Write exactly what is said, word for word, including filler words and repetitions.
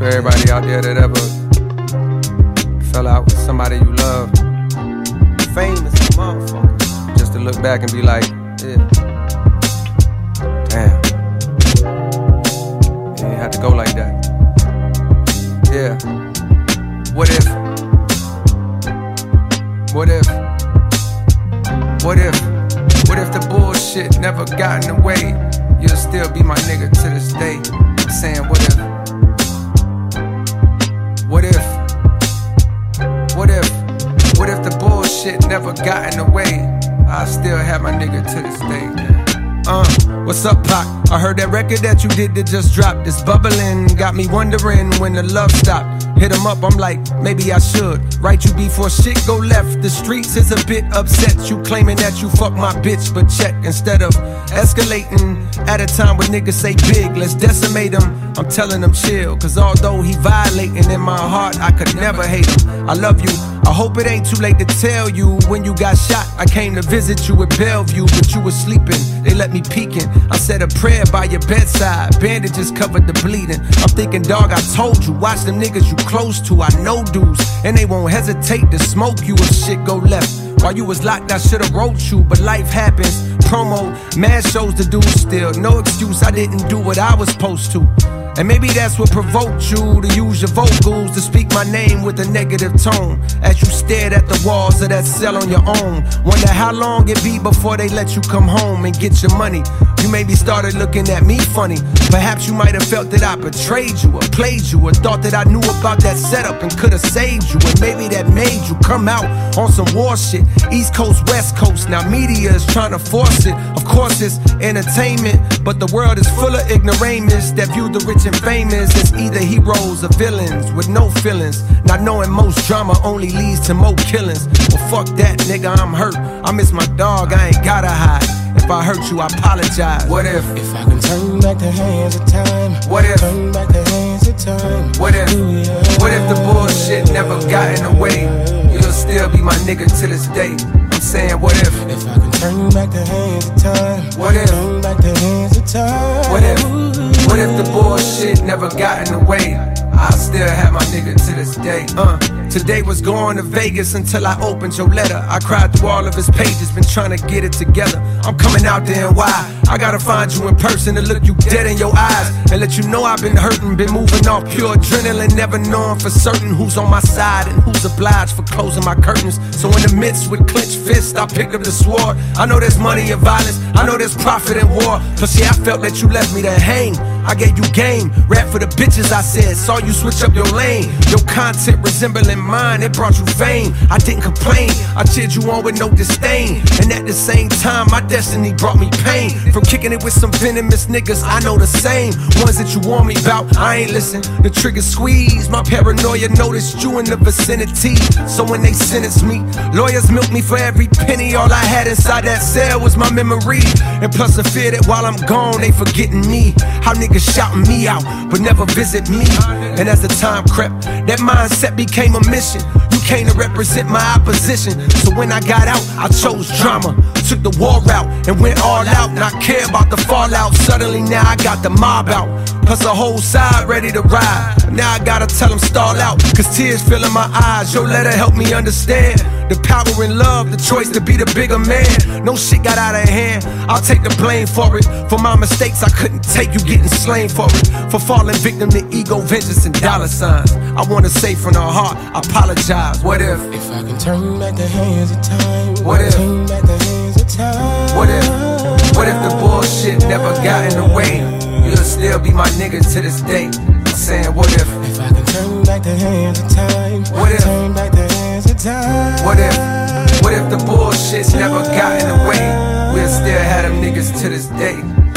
For everybody out there that ever fell out with somebody you love, famous motherfucker, just to look back and be like, yeah, damn, yeah, you had to go like that. Yeah, what if, what if, what if, what if the bullshit never got in the way? You'll still be my nigga to this day. I'm saying what if, what if, what if, what if the bullshit never got in the way? I still have my nigga to this day. Uh, what's up, Pac? I heard that record that you did that just dropped. It's bubbling, got me wondering when the love stopped. Hit him up, I'm like, maybe I should write you before shit go left. The streets is a bit upset. You claiming that you fuck my bitch, but check. Instead of escalating at a time when niggas say big, let's decimate him. I'm telling him chill, cause although he violating in my heart, I could never hate him. I love you, I hope it ain't too late to tell you. When you got shot, I came to visit you at Bellevue, but you were sleeping, they let me peeking. I said a prayer by your bedside, bandages covered the bleeding. I'm thinking, dog, I told you, watch them niggas you close to. I know dudes, and they won't hesitate to smoke you if shit go left. While you was locked, I should've wrote you, but life happens. Promo, mad shows to do still. No excuse, I didn't do what I was supposed to. And maybe that's what provoked you to use your vocals to speak my name with a negative tone as you stared at the walls of that cell on your own. Wonder how long it be before they let you come home and get your money. You maybe started looking at me funny. Perhaps you might have felt that I betrayed you or played you, or thought that I knew about that setup and could have saved you. And maybe that made you come out on some war shit. East Coast, West Coast, now media is trying to force it. Of course it's entertainment, but the world is full of ignoramus that view the rich and famous as either heroes or villains with no feelings. Not knowing most drama only leads to more killings. Well, fuck that, nigga, I'm hurt. I miss my dog, I ain't gotta hide. If I hurt you, I apologize. What if? If I can turn back the hands of time. What if? Turn back the hands of time. What if? What if the bullshit never got in the way? You'll still be my nigga to this day. I'm saying, what if? If I can turn back the hands of time. What if? Turn back the hands of time. What if? What if the bullshit never got in the way? I still have my nigga to this day. Uh, today was going to Vegas until I opened your letter. I cried through all of his pages, been trying to get it together. I'm coming out there and why? I gotta find you in person to look you dead in your eyes and let you know I've been hurting, been moving off pure adrenaline, never knowing for certain who's on my side and who's obliged for closing my curtains. So in the midst with clenched fists, I picked up the sword. I know there's money in violence, I know there's profit in war. Plus yeah, I felt that you left me to hang. I gave you game, rap for the bitches I said. Saw you switch up your lane, your content resembling mine, it brought you fame. I didn't complain, I cheered you on with no disdain. And at the same time, my destiny brought me pain. From kicking it with some venomous niggas, I know the same. Ones that you warn me about, I ain't listen. The trigger squeeze, my paranoia noticed you in the vicinity. So when they sentenced me, lawyers milked me for every penny. All I had inside that cell was my memory. And plus the fear that while I'm gone, they forgetting me. How niggas shouting me out, but never visit me. And as the time crept, that mindset became a mission. You came to represent my opposition. So when I got out, I chose drama. Took the war route and went all out. Not care about the fallout. Suddenly now I got the mob out. Plus a whole side ready to ride. Now I gotta tell them stall out, cause tears fill in my eyes. Your letter helped me understand the power in love, the choice to be the bigger man. No shit got out of hand, I'll take the blame for it. For my mistakes I couldn't take, you getting slain for it. For falling victim to ego, vengeance and dollar signs. I wanna say from the heart, I apologize. What if? If I can turn back the hands of time. What if? Turn back the hands of time. What if? What if the bullshit never got in the way? You'll still be my nigga to this day. I'm saying, what if? If I can turn back the hands of time. What if? Turn back the hands of time. What if? What if the bullshit never got in the way? We'll still have them niggas to this day.